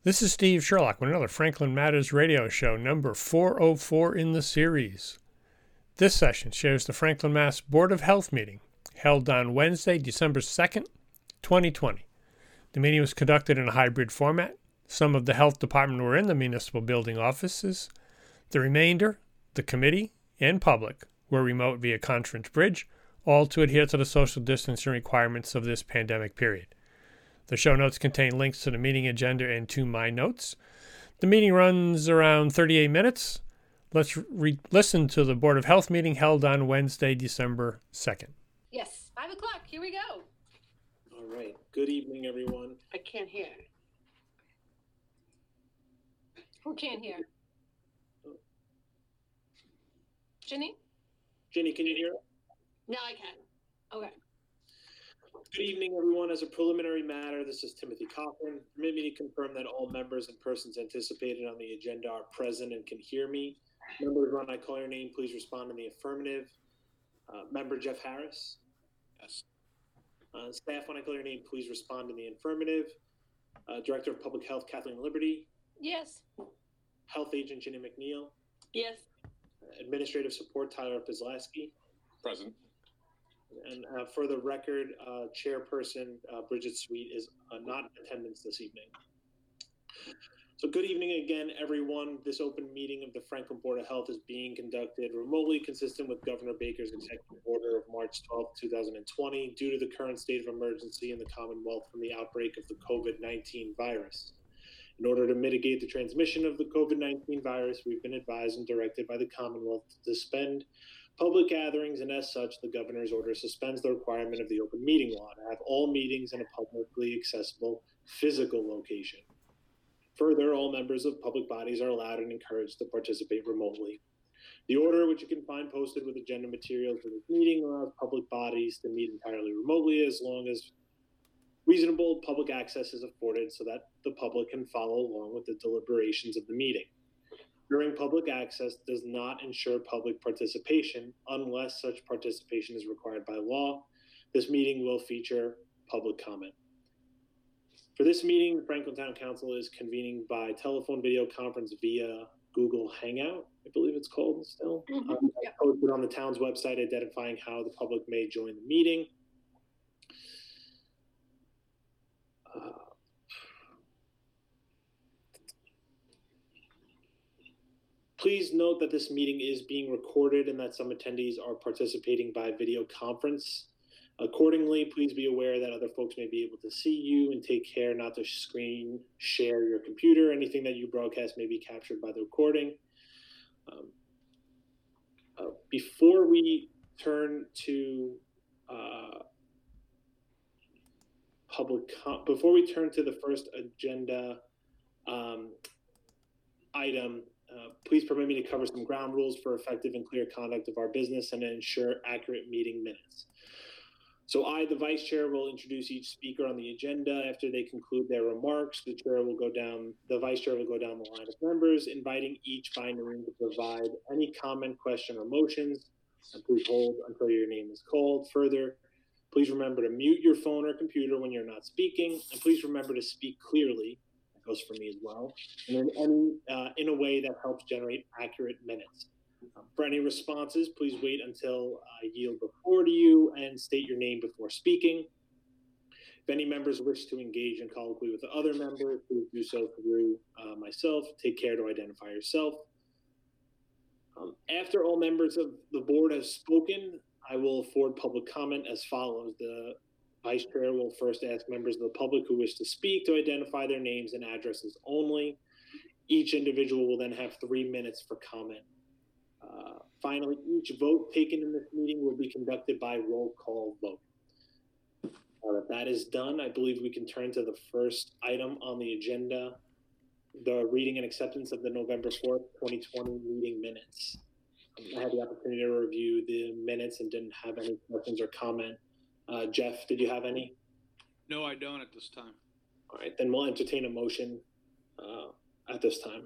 This is Steve Sherlock with another Franklin Matters radio show, number 404 in the series. This session shares the Franklin Mass Board of Health meeting held on Wednesday, December 2nd, 2020. The meeting was conducted in a hybrid format. Some of the health department were in the municipal building offices. The remainder, the committee and public, were remote via conference bridge, all to adhere to the social distancing requirements of this pandemic period. The show notes contain links to the meeting agenda and to my notes. The meeting runs around 38 minutes. Let's listen to the Board of Health meeting held on Wednesday, December 2nd. Yes, 5 o'clock. Here we go. All right. Good evening, everyone. I can't hear. Who can't hear? Ginny? Ginny, can you hear? Now I can. Okay. Good evening, everyone. As a preliminary matter, this is Timothy Cochran. Permit me to confirm that all members and persons anticipated on the agenda are present and can hear me. Members, when I call your name, please respond in the affirmative. Member Jeff Harris? Yes. Staff, when I call your name, please respond in the affirmative. Director of Public Health, Kathleen Liberty. Yes. Health Agent, Ginny McNeil. Yes. Administrative Support, Tyler Pizlaski. Present. And for the record, Chairperson Bridget Sweet is not in attendance this evening. So good evening again, everyone. This open meeting of the Franklin Board of Health is being conducted remotely, consistent with Governor Baker's executive order of March 12, 2020, due to the current state of emergency in the Commonwealth from the outbreak of the COVID-19 virus. In order to mitigate the transmission of the COVID-19 virus, we've been advised and directed by the Commonwealth to suspend public gatherings, and as such, the governor's order suspends the requirement of the open meeting law to have all meetings in a publicly accessible physical location. Further, all members of public bodies are allowed and encouraged to participate remotely. The order, which you can find posted with agenda materials for this meeting, allows public bodies to meet entirely remotely as long as reasonable public access is afforded so that the public can follow along with the deliberations of the meeting. During public access does not ensure public participation unless such participation is required by law. This meeting will feature public comment. For this meeting, the Franklin Town Council is convening by telephone video conference via Google Hangout, I believe it's called still. Posted on the town's website identifying how the public may join the meeting. Please note that this meeting is being recorded and that some attendees are participating by video conference. Accordingly, please be aware that other folks may be able to see you, and take care not to screen share your computer. Anything that you broadcast may be captured by the recording. Before we turn to the first agenda item, please permit me to cover some ground rules for effective and clear conduct of our business and to ensure accurate meeting minutes. So I, the vice chair, will introduce each speaker on the agenda. After they conclude their remarks, the vice chair will go down the line of members, inviting each by name to provide any comment, question, or motions. And please hold until your name is called. Further, please remember to mute your phone or computer when you're not speaking, and please remember to speak clearly. That goes for me as well, and in a way that helps generate accurate minutes. For any responses, please wait until I yield the floor to you and state your name before speaking. If any members wish to engage in colloquy with the other members, please do so through myself. Take care to identify yourself. After all members of the board have spoken, I will afford public comment as follows. The vice chair will first ask members of the public who wish to speak to identify their names and addresses only. Each individual will then have 3 minutes for comment. Finally, each vote taken in this meeting will be conducted by roll call vote. That is done. I believe we can turn to the first item on the agenda, the reading and acceptance of the November 4th, 2020 meeting minutes. I had the opportunity to review the minutes and didn't have any questions or comment. Jeff, did you have any? No, I don't at this time. All right, then we'll entertain a motion at this time.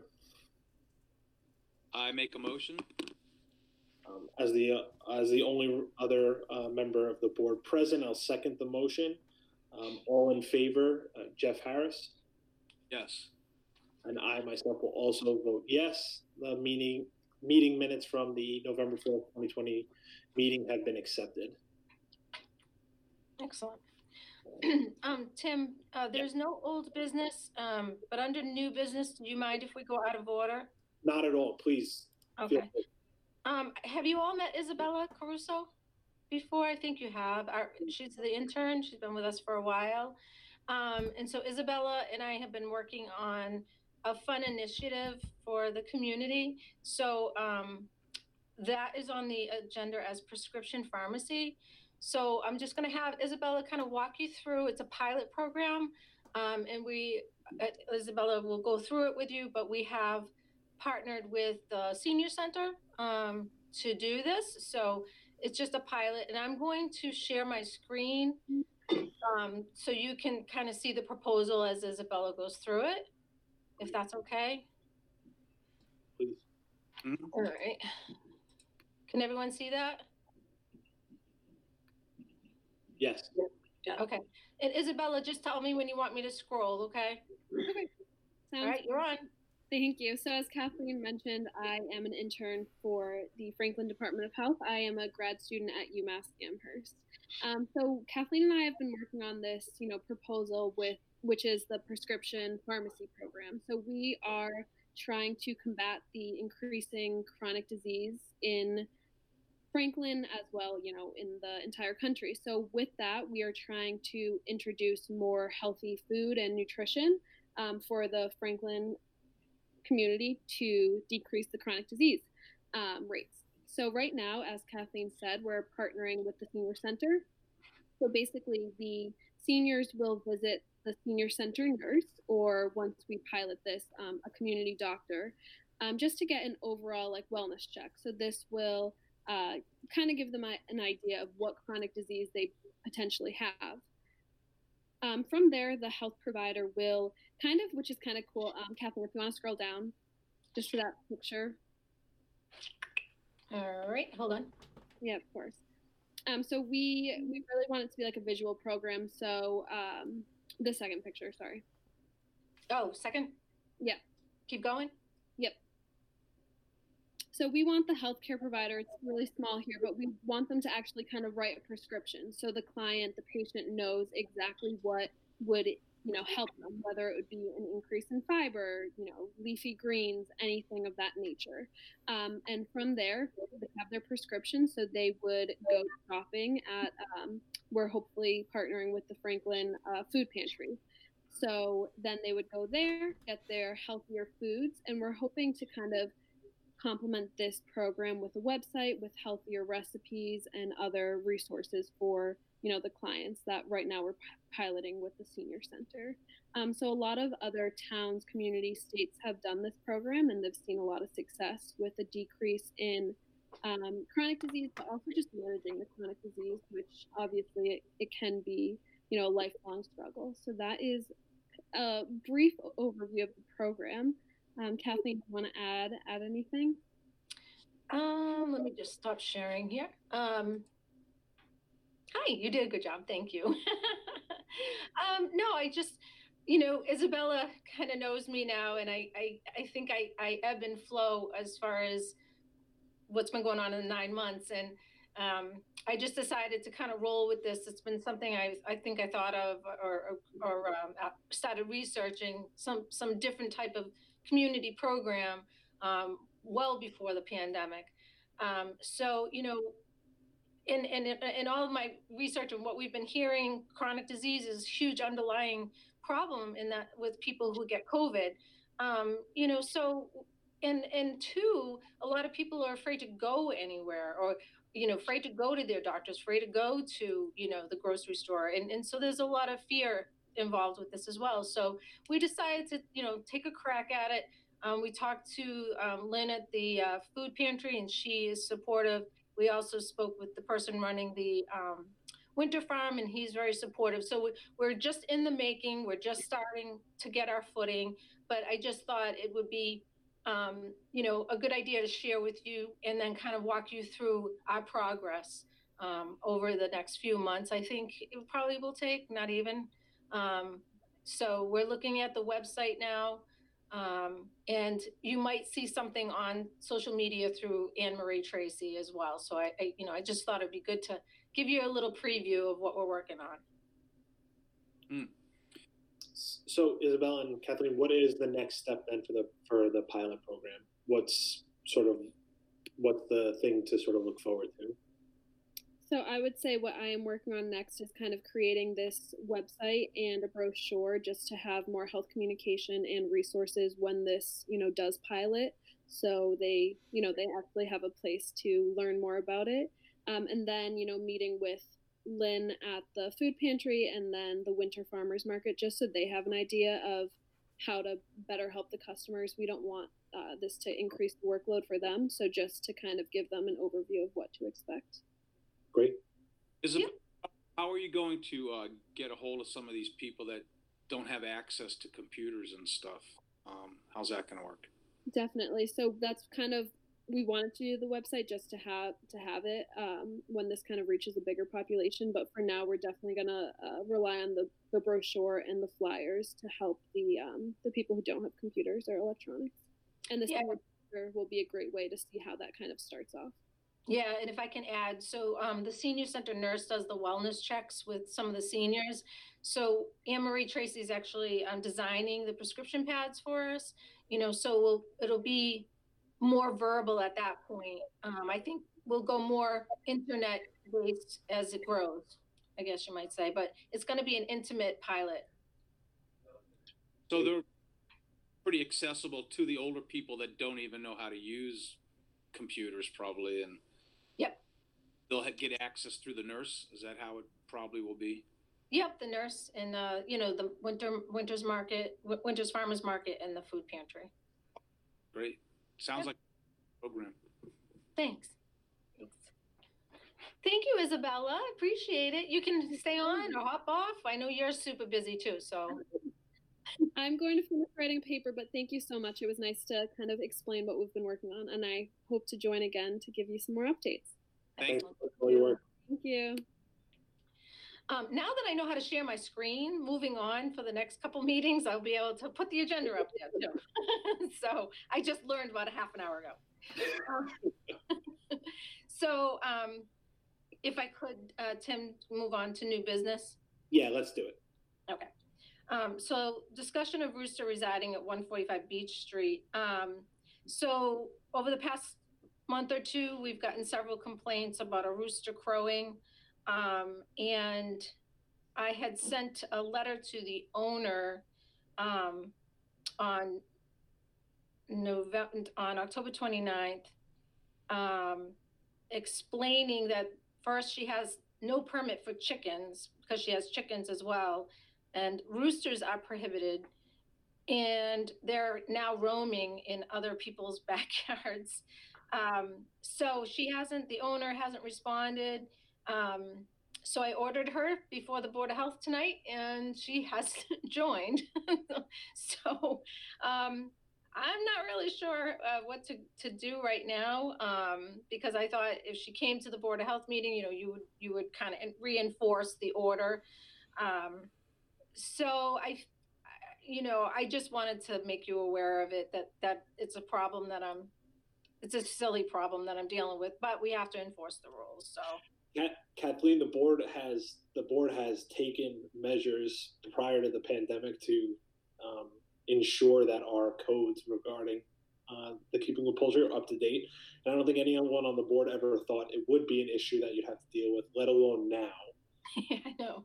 I make a motion. As the only other member of the board present, I'll second the motion. All in favor, Jeff Harris, Yes. And I myself will also vote yes. The meeting minutes from the November 4th, 2020 meeting have been accepted. Excellent. Tim, there's no old business, but under new business, do you mind if we go out of order? Not at all, please. feel Okay. Have you all met Isabella Caruso before? I think you have. She's the intern. She's been with us for a while. And so Isabella and I have been working on a fun initiative for the community. So that is on the agenda as prescription pharmacy. So I'm just going to have Isabella kind of walk you through. It's a pilot program, and Isabella will go through it with you, but we have partnered with the senior center to do this. So it's just a pilot, and I'm going to share my screen so you can kind of see the proposal as Isabella goes through it, if that's okay. Please. All right. Can everyone see that? Yes. Okay. And Isabella, just tell me when you want me to scroll, okay? Okay. All right, you're on. Thank you. So as Kathleen mentioned, I am an intern for the Franklin Department of Health. I am a grad student at UMass Amherst. So Kathleen and I have been working on this, proposal which is the prescription pharmacy program. So we are trying to combat the increasing chronic disease in Franklin as well, in the entire country. So with that, we are trying to introduce more healthy food and nutrition for the Franklin community to decrease the chronic disease rates. So right now, as Kathleen said, we're partnering with the senior center. So basically, the seniors will visit the senior center nurse, or once we pilot this, a community doctor, just to get an overall wellness check. So this will kind of give them an idea of what chronic disease they potentially have. From there, the health provider will which is kind of cool. Kathleen, if you want to scroll down just for that picture. All right, hold on. Yeah, of course. So we really want it to be like a visual program. So the second picture, sorry. Oh, second? Yeah. Keep going? Yep. So we want the healthcare provider, it's really small here, but we want them to actually kind of write a prescription. So the client, the patient knows exactly what would, help them, whether it would be an increase in fiber, leafy greens, anything of that nature. And from there, they have their prescription. So they would go shopping at, we're hopefully partnering with the Franklin Food Pantry. So then they would go there, get their healthier foods, and we're hoping to kind of complement this program with a website with healthier recipes and other resources for the clients that right now we're piloting with the senior center. So a lot of other towns, communities, states have done this program, and they've seen a lot of success with a decrease in chronic disease, but also just managing the chronic disease, which obviously it can be a lifelong struggle. So that is a brief overview of the program. Kathleen, do you want to add anything? Let me just stop sharing here. Hi, you did a good job. Thank you. No, I just, Isabella kind of knows me now, and I think I ebb and flow as far as what's been going on in the 9 months. And I just decided to kind of roll with this. It's been something I think I thought of or started researching some different type of community program well before the pandemic. So, in all of my research and what we've been hearing, chronic disease is a huge underlying problem in that with people who get COVID. So, and two, a lot of people are afraid to go anywhere, or afraid to go to their doctors, afraid to go to the grocery store, and so there's a lot of fear involved with this as well. So we decided to take a crack at it. We talked to Lynn at the food pantry, and she is supportive. We also spoke with the person running the Winter Farm, and he's very supportive. So we're just in the making. We're just starting to get our footing. But I just thought it would be, a good idea to share with you, and then kind of walk you through our progress over the next few months. I think it probably will take not even. So we're looking at the website now. And you might see something on social media through Anne Marie Tracy as well. So I just thought it'd be good to give you a little preview of what we're working on. So Isabel and Kathleen, what is the next step then for the pilot program? What's the thing to sort of look forward to? So I would say what I am working on next is kind of creating this website and a brochure just to have more health communication and resources when this, does pilot. So they actually have a place to learn more about it. And then, meeting with Lynn at the food pantry and then the winter farmers market, just so they have an idea of how to better help the customers. We don't want this to increase the workload for them. So just to kind of give them an overview of what to expect. Great. How are you going to get a hold of some of these people that don't have access to computers and stuff? How's that going to work? Definitely. So that's kind of, we wanted to do the website just to have it when this kind of reaches a bigger population. But for now, we're definitely going to rely on the brochure and the flyers to help the people who don't have computers or electronics. And this will be a great way to see how that kind of starts off. Yeah, and if I can add, so the senior center nurse does the wellness checks with some of the seniors. So Anne Marie Tracy is actually designing the prescription pads for us. So it'll be more verbal at that point. I think we'll go more internet based as it grows, I guess you might say, but it's going to be an intimate pilot. So they're pretty accessible to the older people that don't even know how to use computers, probably, and yep, they'll get access through the nurse. Is that how it probably will be? Yep, the nurse and the winter's farmers market and the food pantry. Great. Sounds like a program. Thanks. Thank you, Isabella. I appreciate it. You can stay on or hop off. I know you're super busy too, so. I'm going to finish writing paper, but thank you so much. It was nice to kind of explain what we've been working on, and I hope to join again to give you some more updates. Thanks for all your work. Thank you. Now that I know how to share my screen, moving on for the next couple meetings, I'll be able to put the agenda up there too. So I just learned about a half an hour ago. So if I could, Tim, move on to new business. Yeah, let's do it. Okay. So discussion of rooster residing at 145 Beach Street. So over the past month or two, we've gotten several complaints about a rooster crowing. And I had sent a letter to the owner on October 29th, explaining that first she has no permit for chickens because she has chickens as well. And roosters are prohibited, and they're now roaming in other people's backyards. So the owner hasn't responded. So I ordered her before the Board of Health tonight, and she has joined. So I'm not really sure what to do right now, because I thought if she came to the Board of Health meeting, you would kind of reinforce the order. So I just wanted to make you aware of it, that it's a problem it's a silly problem that I'm dealing with, but we have to enforce the rules. So Kathleen, the board has taken measures prior to the pandemic to ensure that our codes regarding the keeping of poultry are up to date. And I don't think anyone on the board ever thought it would be an issue that you'd have to deal with, let alone now. Yeah, I know.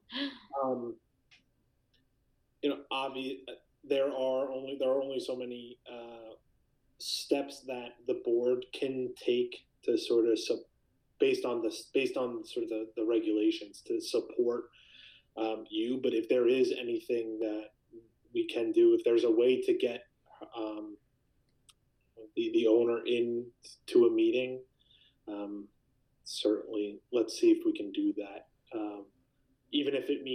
There are only so many steps that the board can take to sort of based on sort of the regulations to support you. But if there is anything that we can do, if there's a way to get the owner into a meeting, certainly let's see if we can do that. Even if it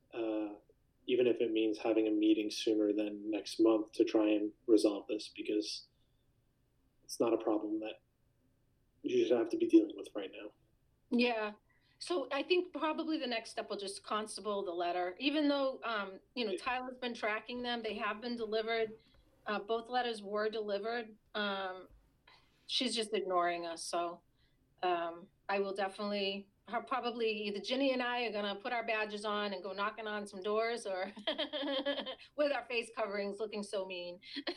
means having a meeting sooner than next month to try and resolve this, because it's not a problem that you just have to be dealing with right now. Yeah. So I think probably the next step will just constable the letter, even though, Tyler's been tracking them, they have been delivered. Both letters were delivered. She's just ignoring us. So I will definitely, probably either Ginny and I are going to put our badges on and go knocking on some doors, or with our face coverings looking so mean.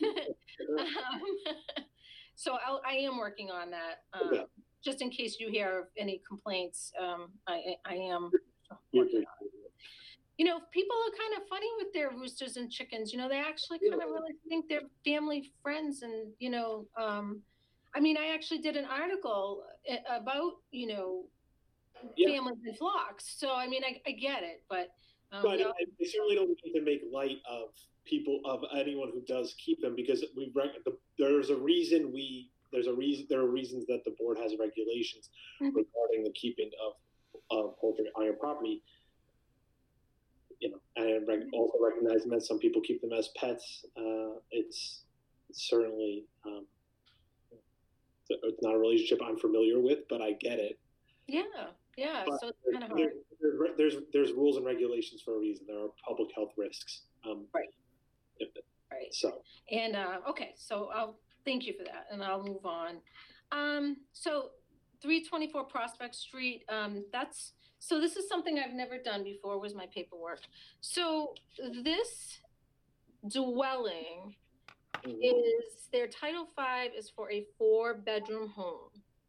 So I am working on that. Okay. Just in case you hear of any complaints, I am working on it. You know, people are kind of funny with their roosters and chickens. You know, they actually kind of really think they're family friends. And, you know, I mean, I actually did an article about, you know, families and flocks. So, I mean, I get it, but. But I certainly don't mean to make light of people, of anyone who does keep them, because there are reasons that the board has regulations regarding the keeping of poultry on your property. You know, and also recognizing that some people keep them as pets. It's certainly it's not a relationship I'm familiar with, but I get it. Yeah. But so it's kind of hard. There's rules and regulations for a reason. There are public health risks. Right. Right. So. And okay, so I'll thank you for that, and I'll move on. So 324 Prospect Street. So this is something I've never done before. Was my paperwork. So this dwelling is, their Title V is for a 4-bedroom home.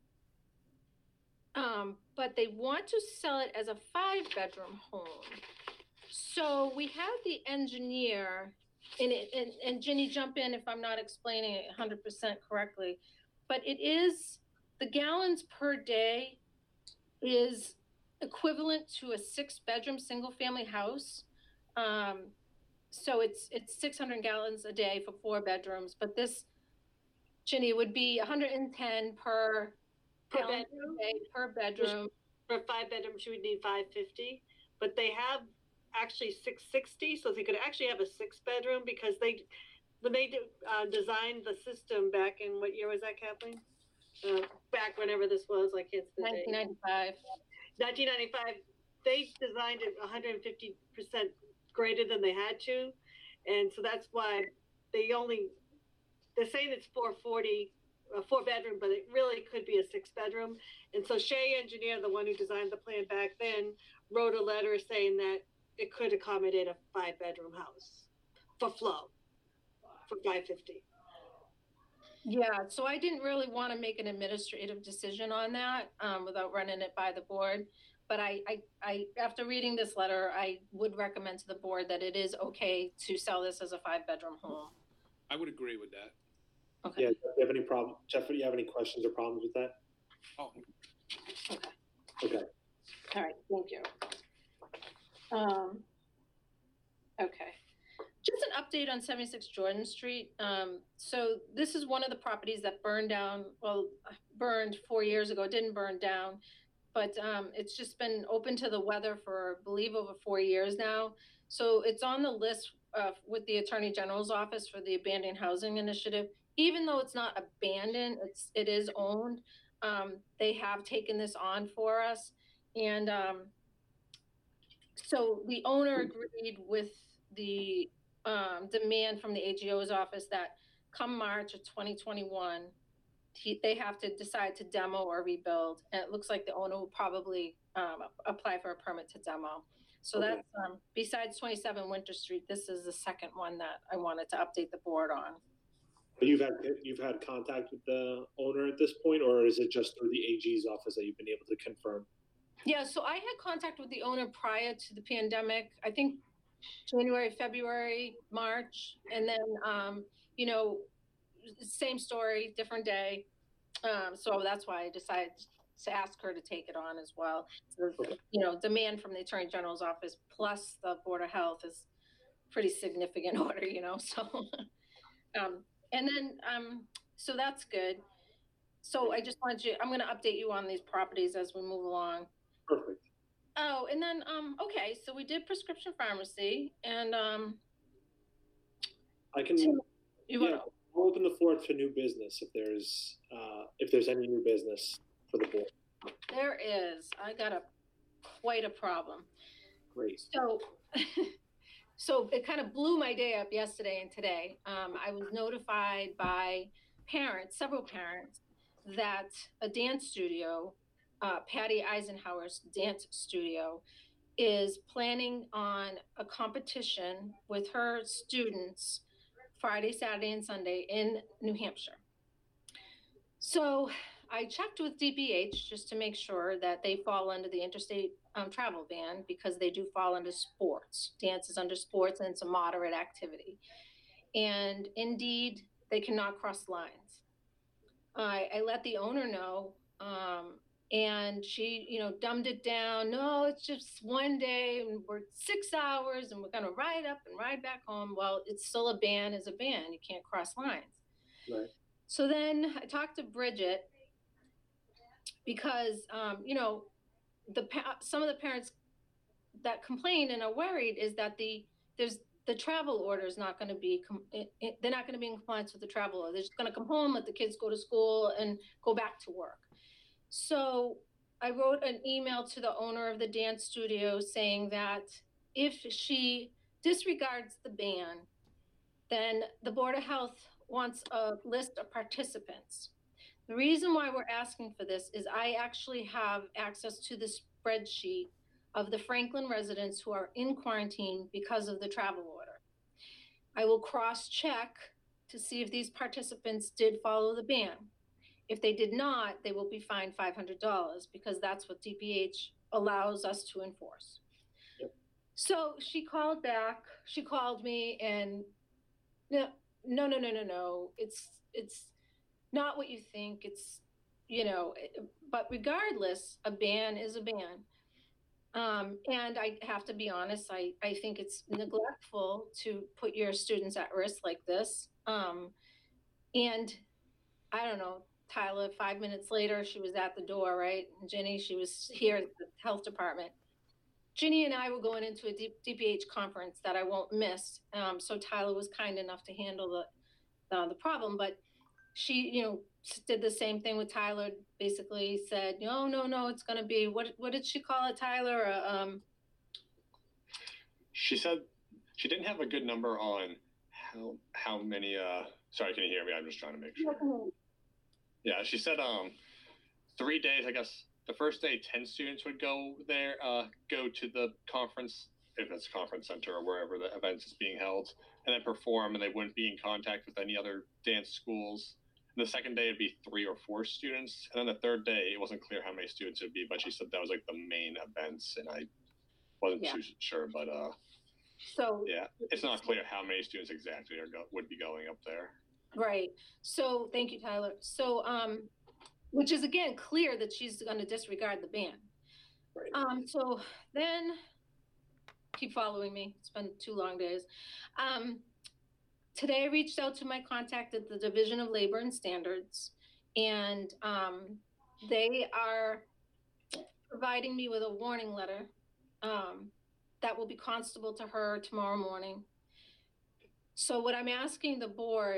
But they want to sell it as a 5-bedroom home. So we have the engineer, and Ginny, jump in if I'm not explaining it 100% correctly, but it is, the gallons per day is equivalent to a 6-bedroom single-family house. So it's 600 gallons a day for 4 bedrooms, but this, Ginny, would be 110 per bedroom. Per bedroom. For 5 bedrooms, you would need 550, but they have actually 660, so they could actually have a 6-bedroom, because when they designed the system back in, what year was that, Kathleen? Back whenever this was, like it's the 1995. 1995, they designed it 150% greater than they had to, and so that's why they're saying it's 440. A 4-bedroom, but it really could be a 6-bedroom. And so Shea Engineer, the one who designed the plan back then, wrote a letter saying that it could accommodate a 5-bedroom house for flow for 550. Yeah, so I didn't really want to make an administrative decision on that without running it by the board. But I after reading this letter, I would recommend to the board that it is okay to sell this as a 5-bedroom home. I would agree with that. Okay. Yeah, do you have any problem, Jeff? Do you have any questions or problems with that? Oh. Okay. All right. Thank you. Okay. Just an update on 76 Jordan Street. So this is one of the properties that burned 4 years ago. It didn't burn down, but it's just been open to the weather for, I believe, over 4 years now. So it's on the list with the Attorney General's office for the Abandoned Housing Initiative. Even though it's not abandoned, it is owned. They have taken this on for us. And so the owner agreed with the demand from the AGO's office that come March of 2021, they have to decide to demo or rebuild. And it looks like the owner will probably apply for a permit to demo. So that's, besides 27 Winter Street, this is the second one that I wanted to update the board on. But you've had contact with the owner at this point, or is it just through the AG's office that you've been able to confirm? Yeah, so I had contact with the owner prior to the pandemic. I think January, February, March, and then you know, same story, different day. So that's why I decided to ask her to take it on as well. So, you know, demand from the Attorney General's office plus the Board of Health is pretty significant order, you know. So. And then, so that's good. So I just wanted I'm going to update you on these properties as we move along. Perfect. Oh, and then, okay, so we did prescription pharmacy, and I can. I'll open the floor to new business if there's any new business for the board. There is. I got quite a problem. Great. So so it kind of blew my day up yesterday and today. I was notified by parents, several parents, that a dance studio, Patty Eisenhower's dance studio, is planning on a competition with her students Friday, Saturday, and Sunday in New Hampshire. So I checked with DPH just to make sure that they fall under the interstate travel ban, because they do fall under sports. Dance is under sports, and it's a moderate activity. And indeed, they cannot cross lines. I let the owner know, and she, dumbed it down. No, it's just one day, and we're 6 hours, and we're going to ride up and ride back home. Well, it's still a ban is a ban. You can't cross lines. Right. So then I talked to Bridget, because, some of the parents that complain and are worried is that the travel order is not going to be, they're not going to be in compliance with the travel order. They're just going to come home, let the kids go to school, and go back to work. So I wrote an email to the owner of the dance studio saying that if she disregards the ban, then the Board of Health wants a list of participants. The reason why we're asking for this is I actually have access to the spreadsheet of the Franklin residents who are in quarantine because of the travel order. I will cross-check to see if these participants did follow the ban. If they did not, they will be fined $500, because that's what DPH allows us to enforce. Yep. So she called back. She called me, and no. It's not what you think. It's, but regardless, a ban is a ban. And I have to be honest, I think it's neglectful to put your students at risk like this. And I don't know, Tyler, 5 minutes later, she was at the door, right? And Ginny, she was here at the health department. Ginny and I were going into a DPH conference that I won't miss. So Tyler was kind enough to handle the problem, but she, did the same thing with Tyler. Basically said, no, it's going to be, what did she call it, Tyler? She said she didn't have a good number on how many. Sorry, can you hear me? I'm just trying to make sure. Yeah, she said 3 days. I guess the first day 10 students would go there, go to the conference, if it's a conference center or wherever the event is being held, and then perform, and they wouldn't be in contact with any other dance schools. And the second day it'd be 3 or 4 students, and then the third day it wasn't clear how many students it would be, but she said that was like the main events, and I wasn't too sure, but so yeah, it's not clear how many students exactly would be going up there. Right. So thank you, Tyler. So which is again clear that she's going to disregard the ban. Right. So then keep following me. It's been 2 long days. Today I reached out to my contact at the Division of Labor and Standards, and they are providing me with a warning letter that will be constable to her tomorrow morning. So what I'm asking the board,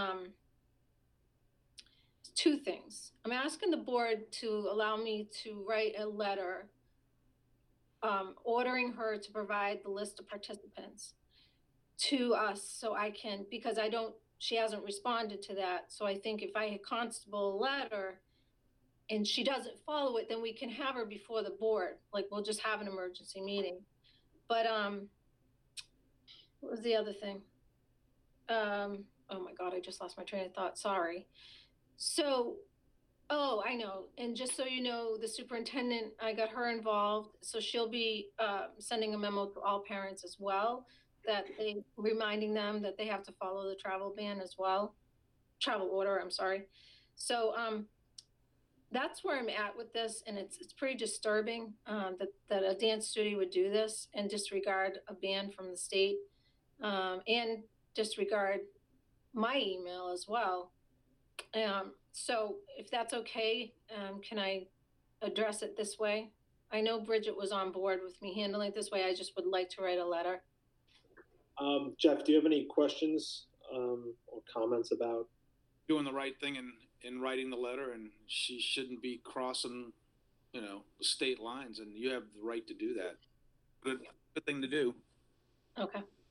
2 things. I'm asking the board to allow me to write a letter ordering her to provide the list of participants to us, so I can, because she hasn't responded to that. So I think if I constable a letter and she doesn't follow it, then we can have her before the board. Like, we'll just have an emergency meeting. But what was the other thing? Oh my God, I just lost my train of thought. Sorry. So, I know. And just so you know, the superintendent, I got her involved. So she'll be sending a memo to all parents as well, reminding them that they have to follow the travel ban as well. Travel order, I'm sorry. So that's where I'm at with this. And it's pretty disturbing that a dance studio would do this and disregard a ban from the state, and disregard my email as well. So if that's okay, can I address it this way? I know Bridget was on board with me handling it this way. I just would like to write a letter. Jeff, do you have any questions or comments about doing the right thing in writing the letter? And she shouldn't be crossing, the state lines, and you have the right to do that. Good thing to do. Okay.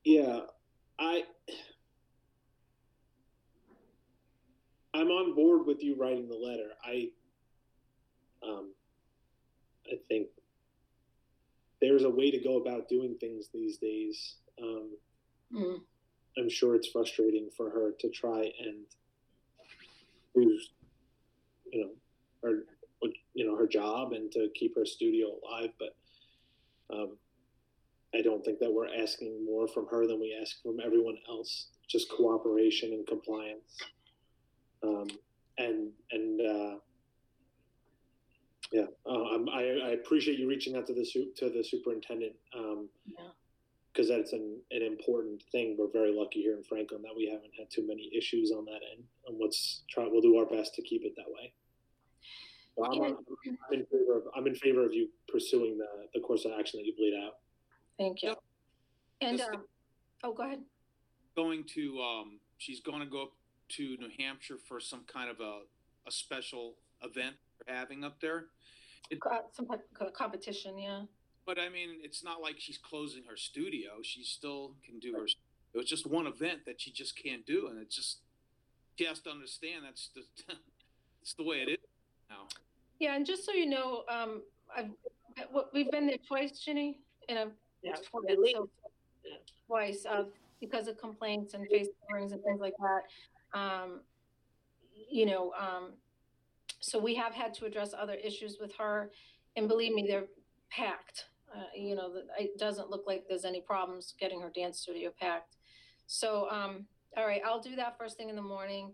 Yeah, I'm on board with you writing the letter. I think there's a way to go about doing things these days. I'm sure it's frustrating for her to try and lose, her job and to keep her studio alive. But I don't think that we're asking more from her than we ask from everyone else. Just cooperation and compliance. I appreciate you reaching out to the superintendent. Because that's an important thing. We're very lucky here in Franklin that we haven't had too many issues on that end. And we'll do our best to keep it that way. I'm in favor of you pursuing the course of action that you've laid out. Thank you. And go ahead. She's going to go up to New Hampshire for some kind of a special event they're having up there. Some type of competition, yeah. But I mean, it's not like she's closing her studio. She still can do her. It was just one event that she just can't do, and she has to understand that's it's the way it is now. Yeah, and just so you know, we've been there twice, Ginny, twice because of complaints and face coverings and things like that. So we have had to address other issues with her, and believe me, they're packed. It doesn't look like there's any problems getting her dance studio packed. So, all right, I'll do that first thing in the morning.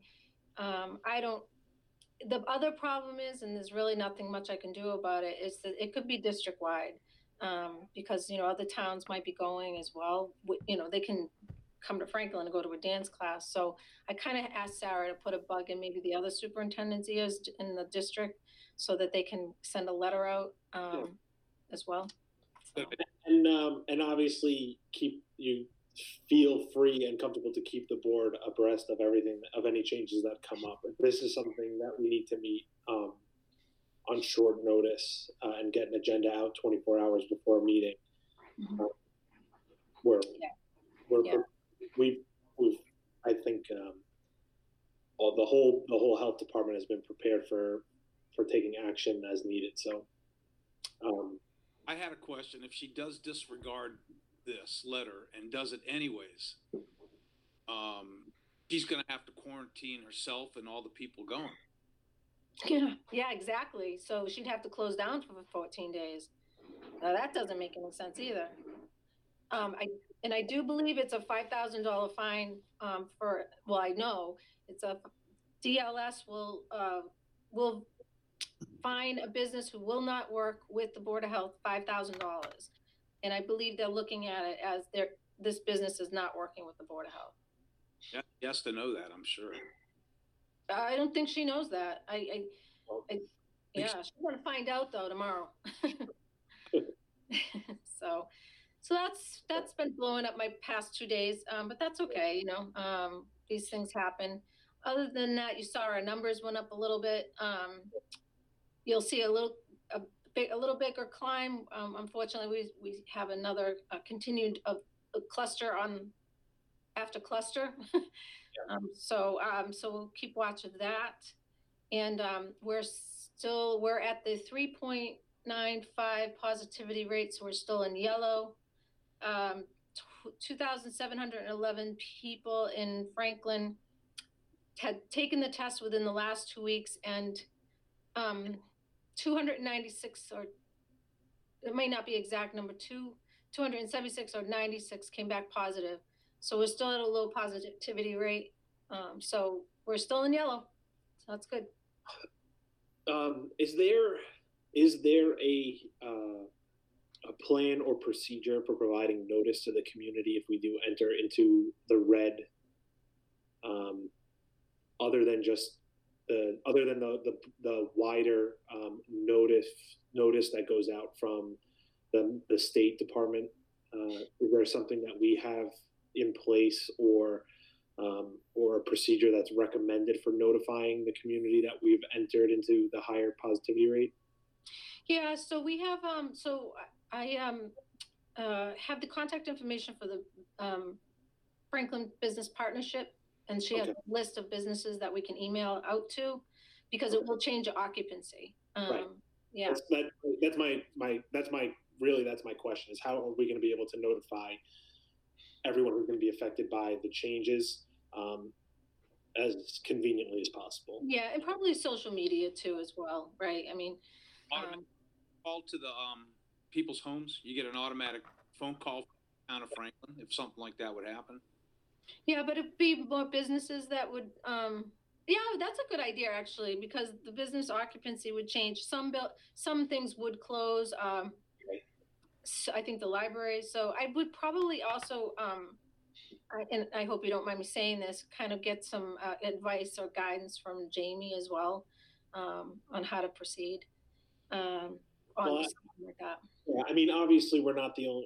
The other problem is, and there's really nothing much I can do about it, is that it could be district-wide because, other towns might be going as well. They can come to Franklin and go to a dance class. So I kind of asked Sarah to put a bug in maybe the other superintendent's ears in the district so that they can send a letter out as well. So. And obviously feel free and comfortable to keep the board abreast of everything, of any changes that come up. If this is something that we need to meet on short notice and get an agenda out 24 hours before a meeting, I think the whole health department has been prepared for taking action as needed. So I had a question. If she does disregard this letter and does it anyways, she's going to have to quarantine herself and all the people going. Yeah, exactly. So she'd have to close down for 14 days. Now that doesn't make any sense either. I do believe it's a $5,000 fine I know it's a DLS will fine a business who will not work with the Board of Health $5,000. And I believe they're looking at it as this business is not working with the Board of Health. Yeah, he has to know that, I'm sure. I don't think she knows that. She's going to find out though tomorrow. So that's been blowing up my past 2 days, but that's okay. These things happen. Other than that, you saw our numbers went up a little bit. You'll see a little bigger climb. Unfortunately, we have another continued cluster after cluster. So we'll keep watch of that. And we're at the 3.95 positivity rate, so we're still in yellow. 2,711 people in Franklin had taken the test within the last 2 weeks, and 296, or it may not be exact number, 276 or 96 came back positive. So we're still at a low positivity rate. So we're still in yellow. So that's good. Is there a plan or procedure for providing notice to the community if we do enter into the red, other than the wider notice that goes out from the State Department? Is there something that we have in place or a procedure that's recommended for notifying the community that we've entered into the higher positivity rate? Yeah, so we have have the contact information for the Franklin Business Partnership, and she has Okay. a list of businesses that we can email out to, because it will change the occupancy. Right. Yeah. That's my question, is how are we going to be able to notify everyone who's going to be affected by the changes as conveniently as possible? Yeah, and probably social media too as well, right? I mean, Call to the people's homes. You get an automatic phone call from the town of Franklin if something like that would happen. yeah, but it'd be more businesses that would, yeah, that's a good idea actually, because the business occupancy would change. Some things would close. So I think the library. So I would probably also, and I hope you don't mind me saying this, kind of get some advice or guidance from Jamie as well, on how to proceed. On something like that. Yeah, I mean, obviously, we're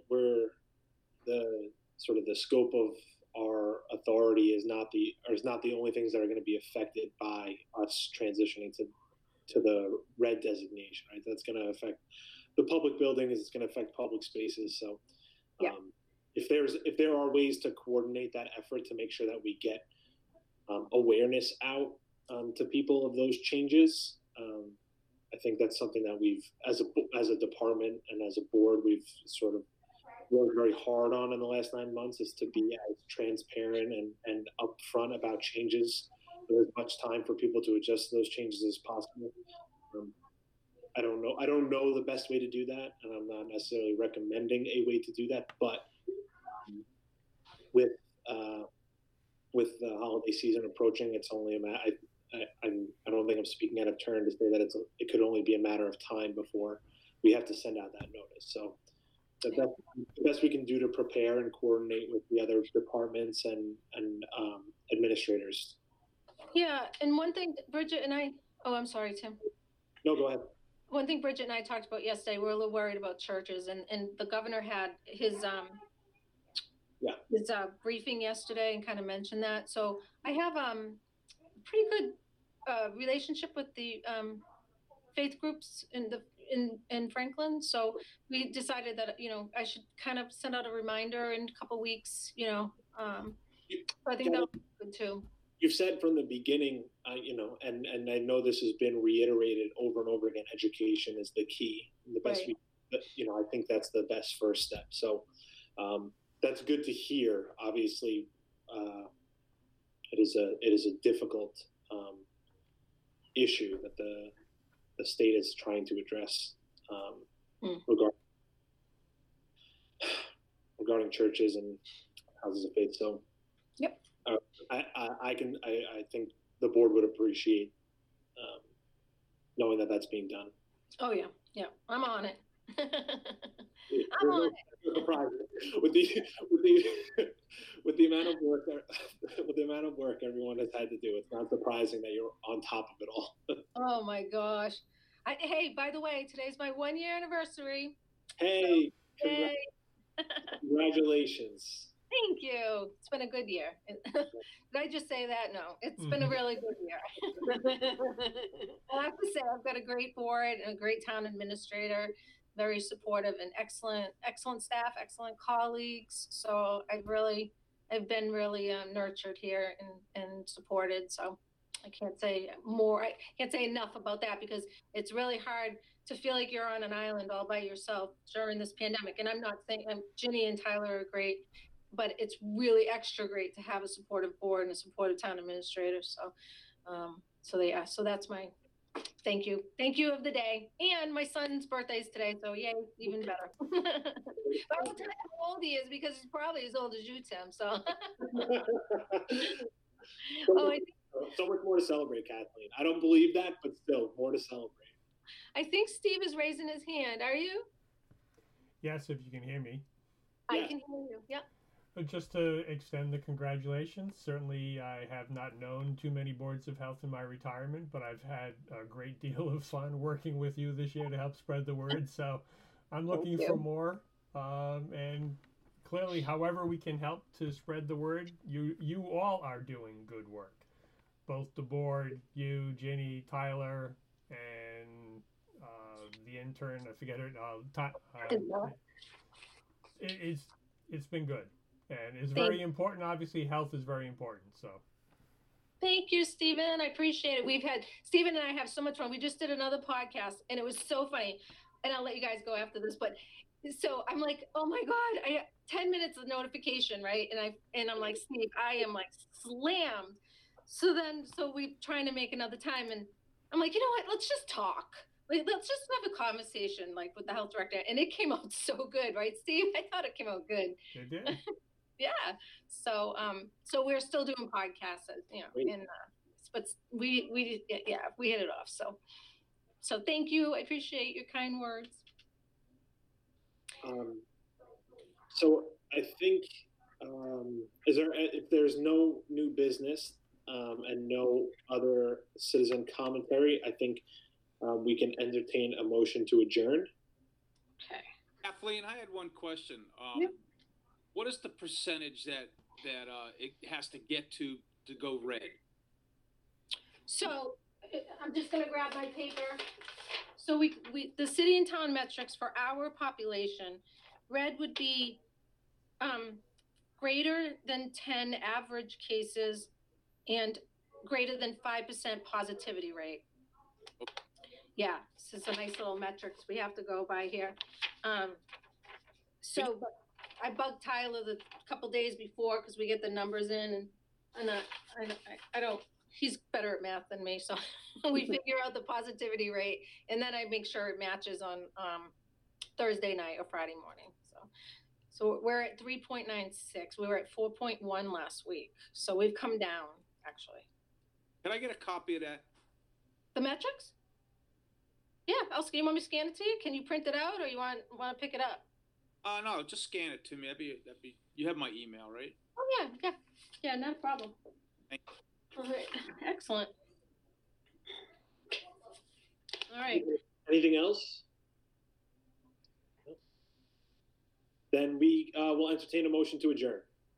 the sort of the scope of our authority is not the only things that are going to be affected by us transitioning to the red designation, right? That's going to affect the public buildings. It's going to affect public spaces. So, if there are ways to coordinate that effort to make sure that we get awareness out to people of those changes, I think that's something that we've, as a department and as a board, we've sort of worked very hard on in the last 9 months, is to be as transparent and upfront about changes with as much time for people to adjust to those changes as possible. I don't know the best way to do that, and I'm not necessarily recommending a way to do that, but with the holiday season approaching, it's only a matter. I don't think I'm speaking out of turn to say that it could only be a matter of time before we have to send out that notice. So the best we can do to prepare and coordinate with the other departments and administrators. Yeah, and one thing Bridget and I, I'm sorry, Tim. No, go ahead. One thing Bridget and I talked about yesterday, we were a little worried about churches, and the governor had his briefing yesterday and kind of mentioned that. So I have pretty good relationship with the faith groups in Franklin. So we decided that I should kind of send out a reminder in a couple weeks. So I think that would be good too. You've said from the beginning, and I know this has been reiterated over and over again, education is the key. The best, right. I think that's the best first step. So that's good to hear. Obviously, it is a difficult issue that the state is trying to address regarding churches and houses of faith. So, yep. I think the board would appreciate knowing that that's being done. Oh yeah, I'm on it. I'm on it. With the amount of work everyone has had to do, it's not surprising that you're on top of it all. Oh my gosh! Hey, by the way, today's my 1-year anniversary. Hey, so, congratulations. Thank you. It's been a good year. Did I just say that? No, it's been a really good year. I have to say, I've got a great board and a great town administrator, very supportive and excellent staff, excellent colleagues. So I've been really nurtured here and supported. So I can't say more. I can't say enough about that, because it's really hard to feel like you're on an island all by yourself during this pandemic. And I'm not saying Ginny and Tyler are great, but it's really extra great to have a supportive board and a supportive town administrator. So, so that's my thank you of the day. And my son's birthday is today, so yay, even better. But I will tell you how old he is, because he's probably as old as you, Tim. So. So much more to celebrate, Kathleen. I don't believe that, but still, more to celebrate. I think Steve is raising his hand. Are you? Yes, if you can hear me. I can hear you. Yep. Just to extend the congratulations. Certainly, I have not known too many boards of health in my retirement, but I've had a great deal of fun working with you this year to help spread the word. So I'm looking for more. And clearly, however we can help to spread the word, you all are doing good work. Both the board, you, Ginny, Tyler, and the intern, I forget her, it's been good, and it's very important. Obviously, health is very important. So. Thank you, Stephen. I appreciate it. Stephen and I have so much fun. We just did another podcast, and it was so funny. And I'll let you guys go after this, but so I'm like, oh my God, I 10 minutes of notification, right? And I'm like, Steve, I am like slammed. So we trying to make another time, and I'm like, you know what? Let's just talk. Like, let's just have a conversation, like with the health director. And it came out so good, right, Steve? I thought it came out good. It did. Yeah. So we're still doing podcasts, but we hit it off. So thank you. I appreciate your kind words. So I think if there's no new business and no other citizen commentary, I think we can entertain a motion to adjourn. Okay. Kathleen, I had one question. Yep. What is the percentage that it has to get to go red? So I'm just gonna grab my paper. So we the city and town metrics for our population, red would be greater than 10 average cases and greater than 5% positivity rate. Yeah, this is a nice little metrics we have to go by here. So but I bugged Tyler the couple days before because we get the numbers in, and I don't. He's better at math than me, so we figure out the positivity rate, and then I make sure it matches on Thursday night or Friday morning. So we're at 3.96. We were at 4.1 last week, so we've come down actually. Can I get a copy of that? The metrics? Yeah, you want me to scan it to you? Can you print it out, or you want to pick it up? No, just scan it to me. That'd be. You have my email, right? Oh yeah, not a problem. Thank you. All right, excellent. All right. Anything else? Then we will entertain a motion to adjourn.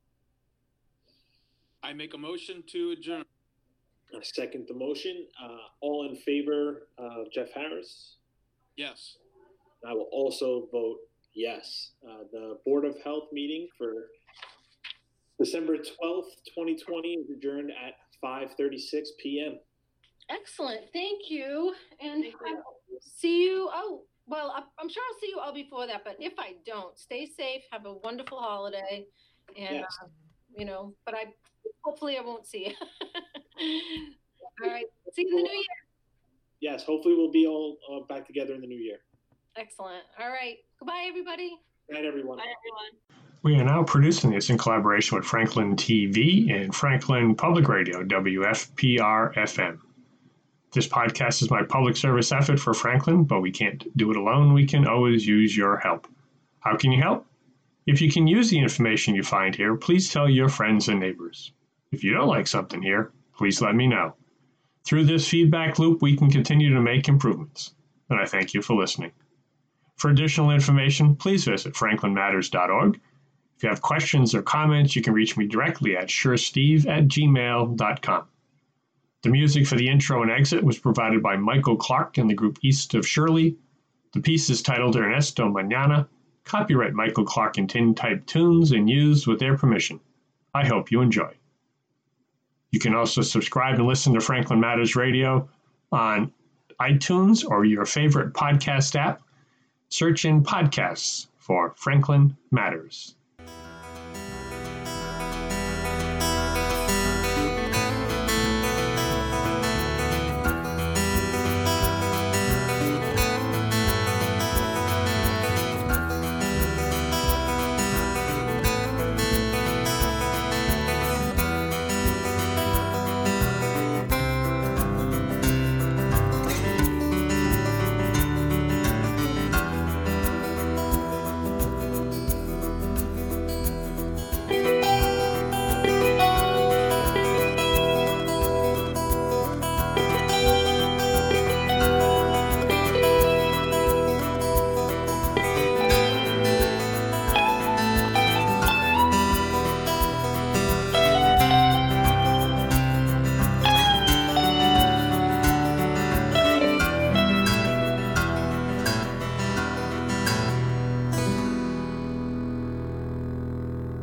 I make a motion to adjourn. I second the motion. All in favor, Jeff Harris? Yes. I will also vote yes. The Board of Health meeting for December 12th, 2020 is adjourned at 5:36 p.m. Excellent. Thank you. And I'll see you. Oh, well, I'm sure I'll see you all before that, but if I don't, stay safe. Have a wonderful holiday. And, Yes. But hopefully I won't see you. All right. See you in the new year. Yes, hopefully we'll be all back together in the new year. Excellent. All right. Goodbye, everybody. Good night, everyone. Bye, everyone. We are now producing this in collaboration with Franklin TV and Franklin Public Radio, WFPR-FM. This podcast is my public service effort for Franklin, but we can't do it alone. We can always use your help. How can you help? If you can use the information you find here, please tell your friends and neighbors. If you don't like something here, please let me know. Through this feedback loop, we can continue to make improvements. And I thank you for listening. For additional information, please visit franklinmatters.org. If you have questions or comments, you can reach me directly at suresteve@gmail.com. The music for the intro and exit was provided by Michael Clark and the group East of Shirley. The piece is titled Ernesto Mañana. Copyright Michael Clark and Tintype Tunes and used with their permission. I hope you enjoy. You can also subscribe and listen to Franklin Matters Radio on iTunes or your favorite podcast app. Search in podcasts for Franklin Matters.